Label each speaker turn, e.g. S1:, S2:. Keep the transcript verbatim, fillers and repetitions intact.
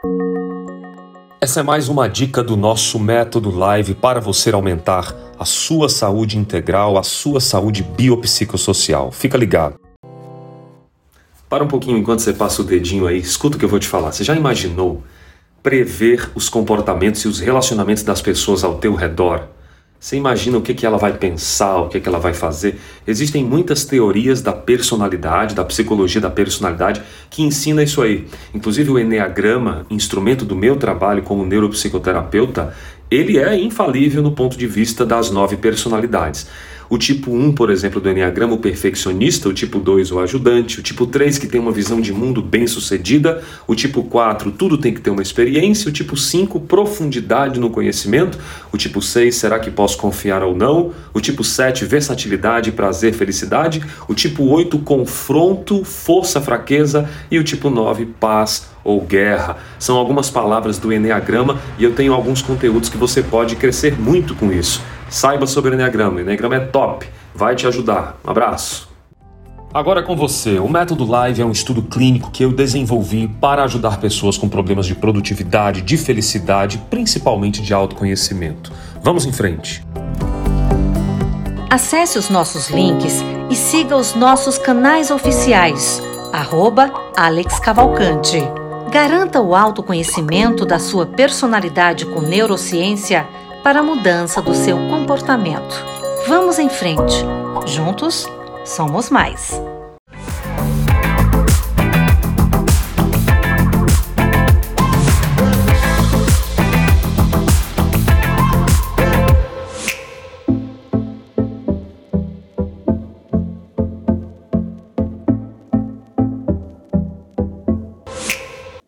S1: Essa é mais uma dica do nosso método live para você aumentar a sua saúde integral, a sua saúde biopsicossocial. Fica ligado. Para um pouquinho enquanto você passa o dedinho aí, escuta o que eu vou te falar. Você já imaginou prever os comportamentos e os relacionamentos das pessoas ao teu redor? Você imagina o que, que ela vai pensar, o que, que ela vai fazer? Existem muitas teorias da personalidade, da psicologia da personalidade, que ensina isso aí. Inclusive o Eneagrama, instrumento do meu trabalho como neuropsicoterapeuta, ele é infalível no ponto de vista das nove personalidades. O tipo um, por exemplo, do Eneagrama, o perfeccionista, o tipo dois, o ajudante, o tipo três, que tem uma visão de mundo bem sucedida, o tipo quatro, tudo tem que ter uma experiência, o tipo cinco, profundidade no conhecimento, o tipo seis, será que posso confiar ou não, o tipo sete, versatilidade, prazer, felicidade, o tipo oito, confronto, força, fraqueza, e o tipo nove, paz ou guerra. São algumas palavras do Eneagrama e eu tenho alguns conteúdos que você pode crescer muito com isso. Saiba sobre o Eneagrama, o Eneagrama é top, vai te ajudar. Um abraço. Agora com você, o Método Live é um estudo clínico que eu desenvolvi para ajudar pessoas com problemas de produtividade, de felicidade, principalmente de autoconhecimento. Vamos em frente.
S2: Acesse os nossos links e siga os nossos canais oficiais, arroba Alex Cavalcante. Garanta o autoconhecimento da sua personalidade com neurociência para a mudança do seu comportamento. Vamos em frente. Juntos, somos mais.